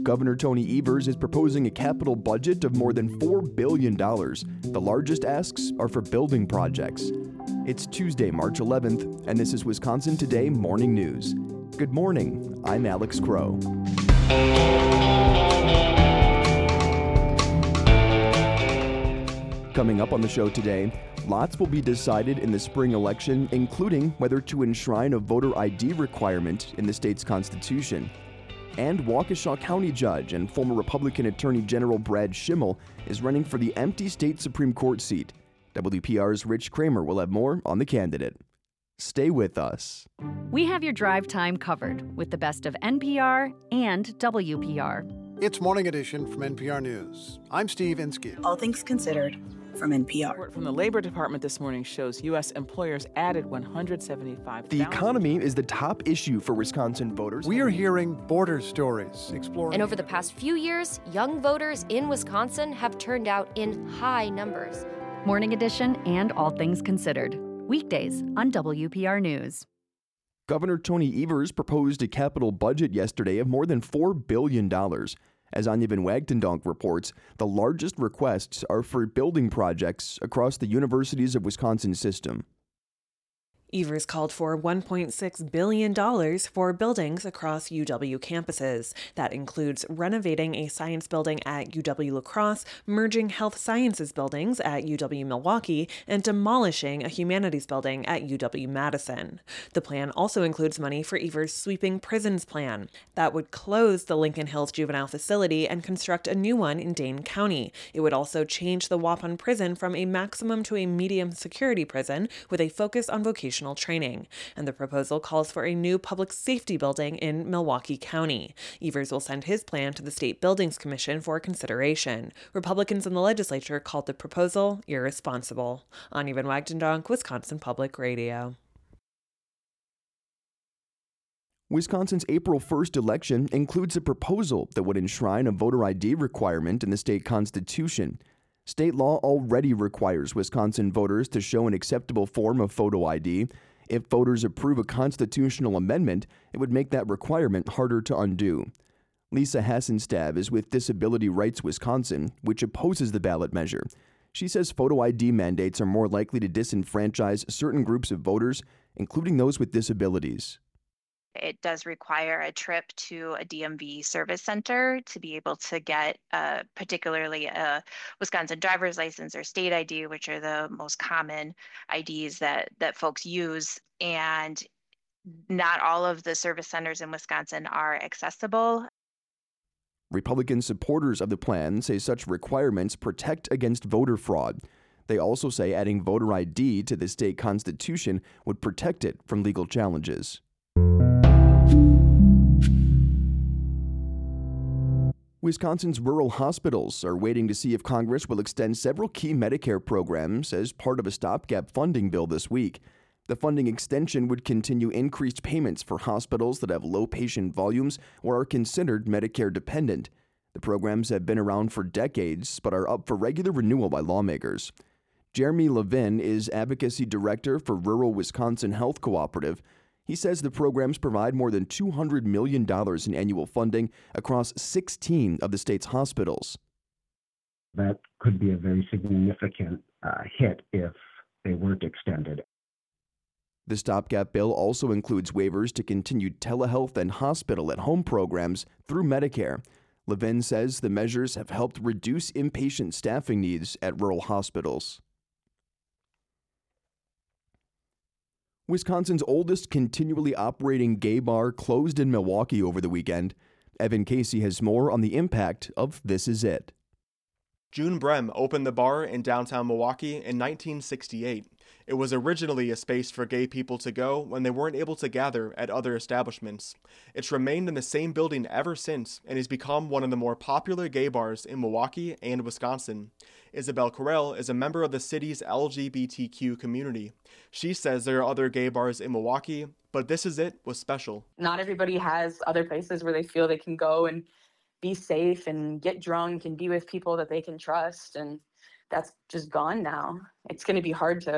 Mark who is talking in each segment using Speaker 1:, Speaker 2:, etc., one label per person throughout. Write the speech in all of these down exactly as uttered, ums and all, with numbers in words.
Speaker 1: Governor Tony Evers is proposing a capital budget of more than four billion dollars. The largest asks are for building projects. It's Tuesday, March eleventh, and this is Wisconsin Today Morning News. Good morning, I'm Alex Crow. Coming up on the show today, lots will be decided in the spring election, including whether to enshrine a voter I D requirement in the state's constitution. And Waukesha County Judge and former Republican Attorney General Brad Schimel is running for the empty state Supreme Court seat. W P R's Rich Kramer will have more on the candidate. Stay with us.
Speaker 2: We have your drive time covered with the best of N P R and W P R.
Speaker 3: It's Morning Edition from N P R News. I'm Steve Inskeep.
Speaker 4: All things considered from N P R.
Speaker 5: Report from the Labor Department this morning shows U S employers added one hundred seventy-five thousand.
Speaker 1: The economy is the top issue for Wisconsin voters.
Speaker 3: We are hearing border stories exploring.
Speaker 6: And over the past few years, young voters in Wisconsin have turned out in high numbers.
Speaker 2: Morning Edition and All Things Considered. Weekdays on W P R News.
Speaker 1: Governor Tony Evers proposed a capital budget yesterday of more than four billion dollars. As Anya Van Wagtendonk reports, the largest requests are for building projects across the Universities of Wisconsin system.
Speaker 7: Evers called for one point six billion dollars for buildings across U W campuses. That includes renovating a science building at U W-La Crosse, merging health sciences buildings at U W-Milwaukee, and demolishing a humanities building at U W-Madison. The plan also includes money for Evers' sweeping prisons plan. That would close the Lincoln Hills Juvenile Facility and construct a new one in Dane County. It would also change the Waupun Prison from a maximum to a medium security prison with a focus on vocational training, and the proposal calls for a new public safety building in Milwaukee County. Evers will send his plan to the State Buildings Commission for consideration. Republicans in the legislature called the proposal irresponsible. Anya Van Wagtendonk, Wisconsin Public Radio.
Speaker 1: Wisconsin's April first election includes a proposal that would enshrine a voter I D requirement in the state constitution. State law already requires Wisconsin voters to show an acceptable form of photo I D. If voters approve a constitutional amendment, it would make that requirement harder to undo. Lisa Hassenstab is with Disability Rights Wisconsin, which opposes the ballot measure. She says photo I D mandates are more likely to disenfranchise certain groups of voters, including those with disabilities.
Speaker 8: It does require a trip to a D M V service center to be able to get uh, particularly a Wisconsin driver's license or state I D, which are the most common I Ds that, that folks use. And not all of the service centers in Wisconsin are accessible.
Speaker 1: Republican supporters of the plan say such requirements protect against voter fraud. They also say adding voter I D to the state constitution would protect it from legal challenges. Wisconsin's rural hospitals are waiting to see if Congress will extend several key Medicare programs as part of a stopgap funding bill this week. The funding extension would continue increased payments for hospitals that have low patient volumes or are considered Medicare dependent. The programs have been around for decades but are up for regular renewal by lawmakers. Jeremy Levin is Advocacy Director for Rural Wisconsin Health Cooperative. He says the programs provide more than two hundred million dollars in annual funding across sixteen of the state's hospitals.
Speaker 9: That could be a very significant uh, hit if they weren't extended.
Speaker 1: The stopgap bill also includes waivers to continued telehealth and hospital-at-home programs through Medicare. Levin says the measures have helped reduce inpatient staffing needs at rural hospitals. Wisconsin's oldest continually operating gay bar closed in Milwaukee over the weekend. Evan Casey has more on the impact of This Is It.
Speaker 10: June Brem opened the bar in downtown Milwaukee in nineteen sixty-eight. It was originally a space for gay people to go when they weren't able to gather at other establishments. It's remained in the same building ever since and has become one of the more popular gay bars in Milwaukee and Wisconsin. Isabel Carell is a member of the city's L G B T Q community. She says there are other gay bars in Milwaukee, but This Is It was special.
Speaker 11: Not everybody has other places where they feel they can go and be safe and get drunk and be with people that they can trust, and that's just gone now. It's going to be hard to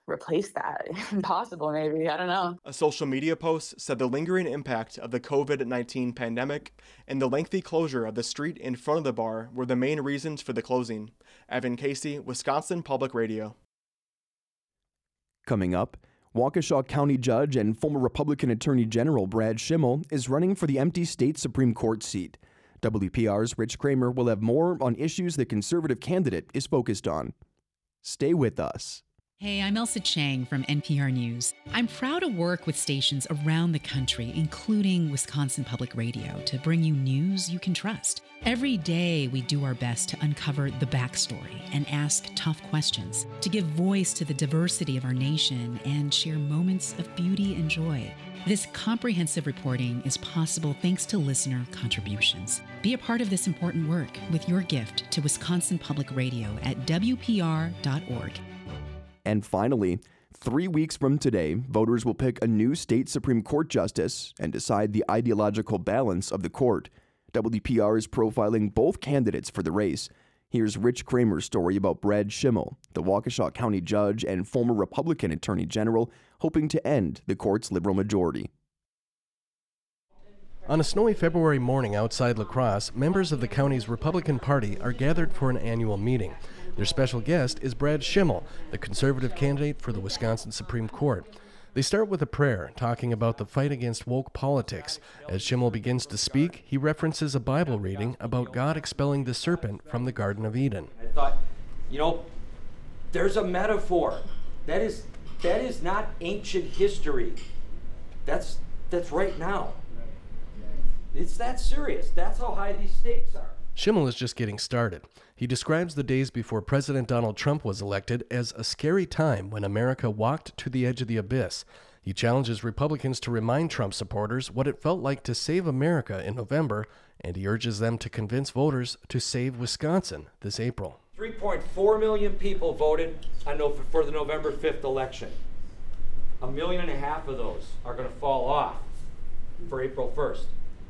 Speaker 11: replace that. Impossible, maybe. I don't know.
Speaker 10: A social media post said the lingering impact of the COVID nineteen pandemic and the lengthy closure of the street in front of the bar were the main reasons for the closing. Evan Casey, Wisconsin Public Radio.
Speaker 1: Coming up, Waukesha County Judge and former Republican Attorney General Brad Schimmel is running for the empty state Supreme Court seat. W P R's Rich Kramer will have more on issues the conservative candidate is focused on. Stay with us.
Speaker 12: Hey, I'm Elsa Chang from N P R News. I'm proud to work with stations around the country, including Wisconsin Public Radio, to bring you news you can trust. Every day, we do our best to uncover the backstory and ask tough questions, to give voice to the diversity of our nation and share moments of beauty and joy. This comprehensive reporting is possible thanks to listener contributions. Be a part of this important work with your gift to Wisconsin Public Radio at W P R dot org.
Speaker 1: And finally, three weeks from today, voters will pick a new state Supreme Court justice and decide the ideological balance of the court. W P R is profiling both candidates for the race. Here's Rich Kramer's story about Brad Schimmel, the Waukesha County judge and former Republican Attorney General, hoping to end the court's liberal majority.
Speaker 13: On a snowy February morning outside La Crosse, members of the county's Republican Party are gathered for an annual meeting. Their special guest is Brad Schimmel, the conservative candidate for the Wisconsin Supreme Court. They start with a prayer, talking about the fight against woke politics. As Schimmel begins to speak, he references a Bible reading about God expelling the serpent from the Garden of Eden.
Speaker 14: I thought, you know, there's a metaphor. That is that is not ancient history. That's that's right now. It's that serious. That's how high these stakes are.
Speaker 13: Schimmel is just getting started. He describes the days before President Donald Trump was elected as a scary time when America walked to the edge of the abyss. He challenges Republicans to remind Trump supporters what it felt like to save America in November, and he urges them to convince voters to save Wisconsin this April.
Speaker 14: three point four million people voted on no- for the November fifth election. A million and a half of those are going to fall off for April first.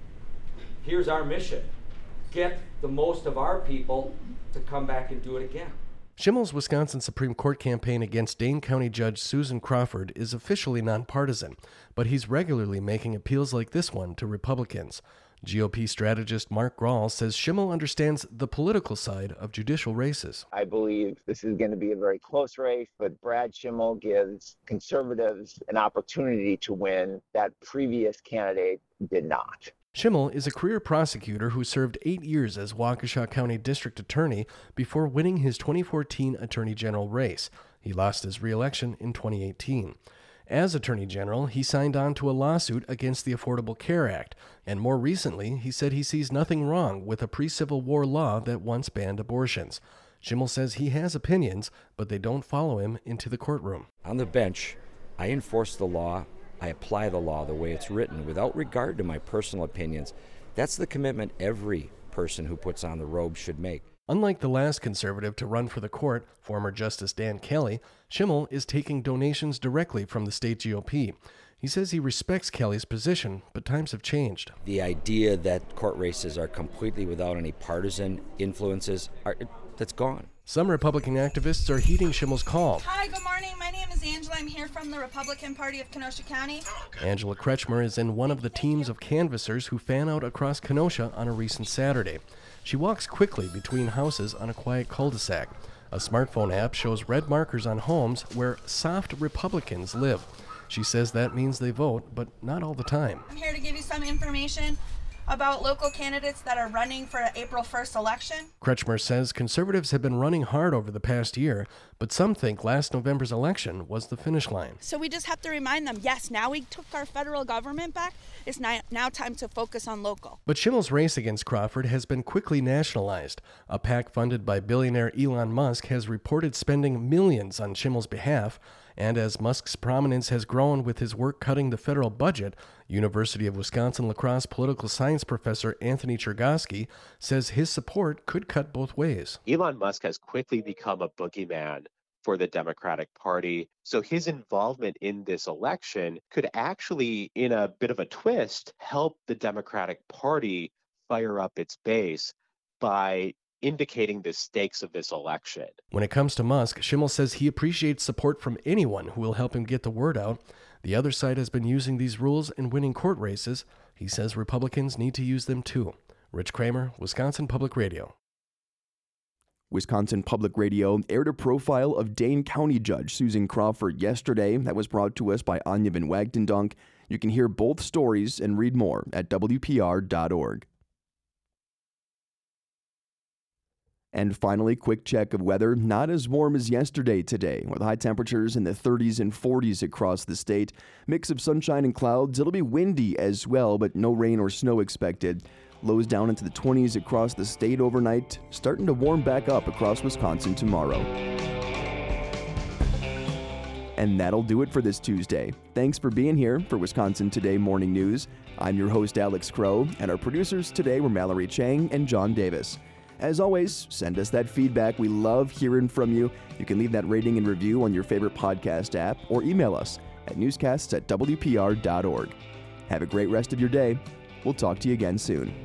Speaker 14: Here's our mission. Get the most of our people to come back and do it again.
Speaker 13: Schimmel's Wisconsin Supreme Court campaign against Dane County Judge Susan Crawford is officially nonpartisan, but he's regularly making appeals like this one to Republicans. G O P strategist Mark Grahl says Schimmel understands the political side of judicial races.
Speaker 15: I believe this is going to be a very close race, but Brad Schimmel gives conservatives an opportunity to win that previous candidate did not.
Speaker 13: Schimmel is a career prosecutor who served eight years as Waukesha County District Attorney before winning his twenty fourteen Attorney General race. He lost his re-election in twenty eighteen. As Attorney General, he signed on to a lawsuit against the Affordable Care Act, and more recently, he said he sees nothing wrong with a pre-Civil War law that once banned abortions. Schimmel says he has opinions, but they don't follow him into the courtroom.
Speaker 16: On the bench, I enforce the law. I apply the law the way it's written without regard to my personal opinions. That's the commitment every person who puts on the robe should make.
Speaker 13: Unlike the last conservative to run for the court, former Justice Dan Kelly, Schimmel is taking donations directly from the state G O P. He says he respects Kelly's position, but times have changed.
Speaker 16: The idea that court races are completely without any partisan influences, are, that's gone.
Speaker 13: Some Republican activists are heeding Schimmel's call.
Speaker 17: Hi, good morning. My name is Angela. I'm here from the Republican Party of Kenosha County.
Speaker 13: Angela Kretschmer is in one of the teams of canvassers who fan out across Kenosha on a recent Saturday. She walks quickly between houses on a quiet cul-de-sac. A smartphone app shows red markers on homes where soft Republicans live. She says that means they vote, but not all the time.
Speaker 17: I'm here to give you some information about local candidates that are running for April first election.
Speaker 13: Kretschmer says conservatives have been running hard over the past year, but some think last November's election was the finish line.
Speaker 17: So we just have to remind them, yes, now we took our federal government back. It's now, now time to focus on local.
Speaker 13: But Schimmel's race against Crawford has been quickly nationalized. A PAC funded by billionaire Elon Musk has reported spending millions on Schimmel's behalf. And as Musk's prominence has grown with his work cutting the federal budget, University of Wisconsin-La Crosse political science professor Anthony Chergosky says his support could cut both ways.
Speaker 18: Elon Musk has quickly become a boogeyman for the Democratic Party. So his involvement in this election could actually, in a bit of a twist, help the Democratic Party fire up its base by indicating the stakes of this election.
Speaker 13: When it comes to Musk, Schimmel says he appreciates support from anyone who will help him get the word out. The other side has been using these rules in winning court races. He says Republicans need to use them too. Rich Kramer, Wisconsin Public Radio.
Speaker 1: Wisconsin Public Radio aired a profile of Dane County Judge Susan Crawford yesterday that was brought to us by Anya Van Wagtendonk. You can hear both stories and read more at W P R dot org. And finally, quick check of weather. Not as warm as yesterday today, with high temperatures in the thirties and forties across the state. Mix of sunshine and clouds. It'll be windy as well, but no rain or snow expected. Lows down into the twenties across the state overnight, starting to warm back up across Wisconsin tomorrow. And that'll do it for this Tuesday. Thanks for being here for Wisconsin Today Morning News. I'm your host, Alex Crow, and our producers today were Mallory Chang and John Davis. As always, send us that feedback. We love hearing from you. You can leave that rating and review on your favorite podcast app or email us at newscasts at W P R dot org. Have a great rest of your day. We'll talk to you again soon.